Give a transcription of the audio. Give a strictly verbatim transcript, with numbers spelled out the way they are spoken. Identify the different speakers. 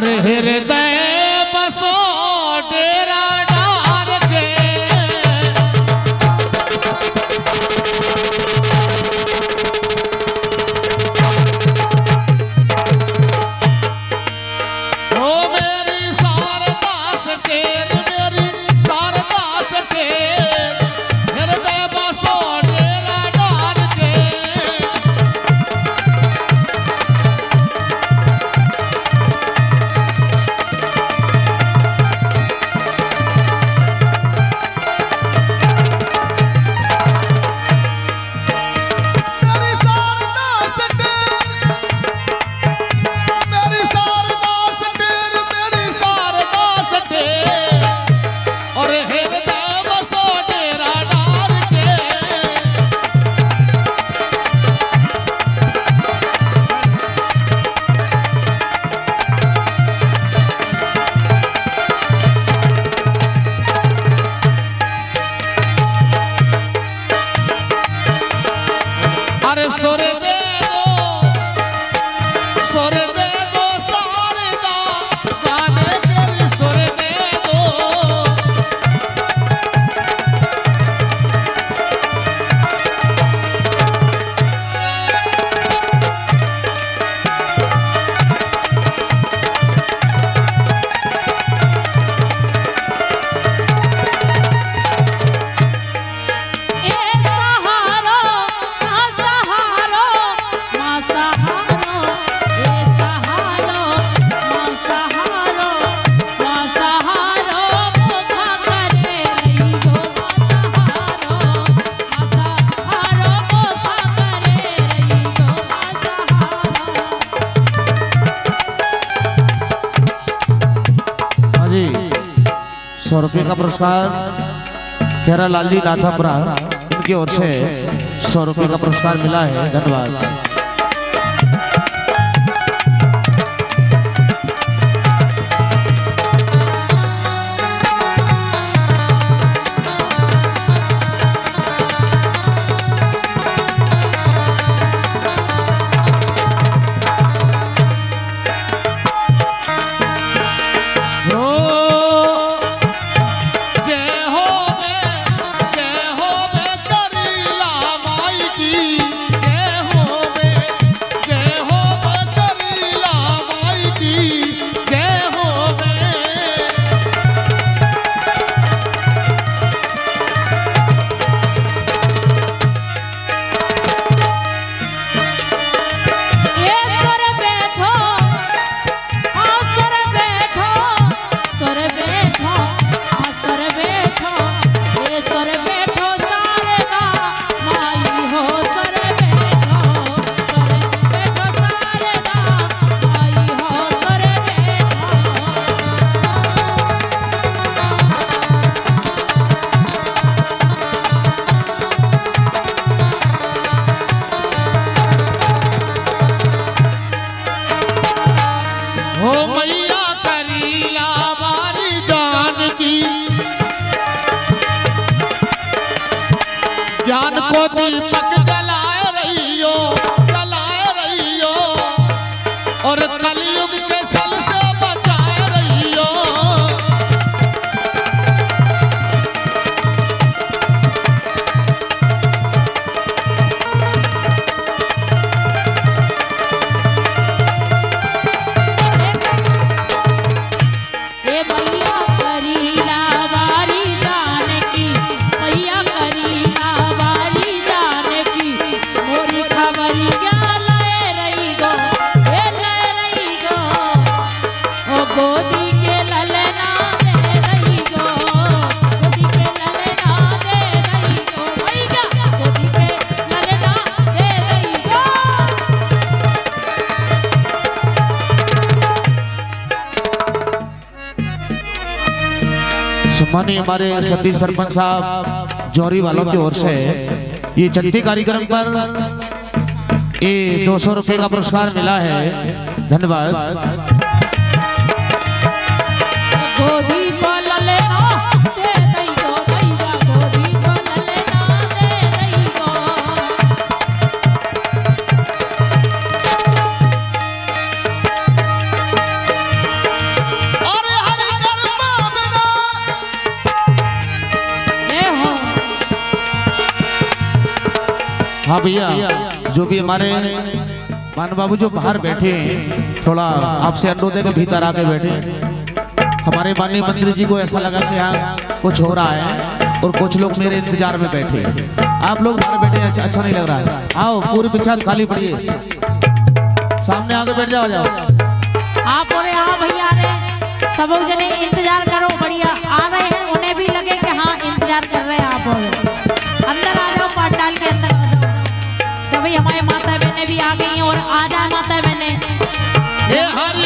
Speaker 1: और हृदय बसो डेरा डार के ओ मेरी शारदा सटेर मेरी शारदा सटेर हृदय बसो डेरा डार के सुर दे दो सुर दे दो शारदा गाने मेरी सुर दे दो सौ रुपये का पुरस्कार खेरा लाल जी नाथापुरा इनकी ओर से सौ रुपये का पुरस्कार मिला है। धन्यवाद। ज्ञान को दीपक जलाए रहियो जलाए रहियो और कलयुग के छल से बचाए रहियो।
Speaker 2: ए भैया करीला बारी जाने की भैया करीला बारी जाने की मोरी खबरी क्या लाए रही गो ए लाए रही गो ओ गोदी के ललना दे रही गो गोदी के ललना दे रही गो भैया गोदी के ललना दे रही गो।
Speaker 1: सम्मानीय हमारे सतीश सरपंच साहब जौहरी वालों की ओर से ये चलती कार्यक्रम पर ये दो सौ रुपये का पुरस्कार मिला है। धन्यवाद।
Speaker 2: गोदी को ललना दे दई गो भैया गोदी को ललना दे दई गो।
Speaker 1: हाँ भैया, जो भी हमारे मान बाबू जो बाहर बैठे हैं, थोड़ा आपसे अनुरोध है कि भीतर आके बैठे। हमारे माननीय मंत्री जी को ऐसा लगा कि यहाँ कुछ हो रहा है और कुछ लोग मेरे इंतजार में बैठे हैं। आप लोग बाहर बैठे हैं, अच्छा, अच्छा नहीं लग रहा है। आओ, पूरी पिछात खाली पड़ी है, सामने आके बैठ जाओ जाओ।
Speaker 2: आप बोले हाँ भैया रे, सब लोग जने इंतजार करो, बढ़िया आ रहे हैं, उन्हें भी लगे कि हाँ इंतजार कर रहे हैं। आप अंदर आ जाओ, पाटाल के अंदर आ जाओ। सभी हमारे माता बहनें भी आ गई हैं और आ जाए माता बहनें।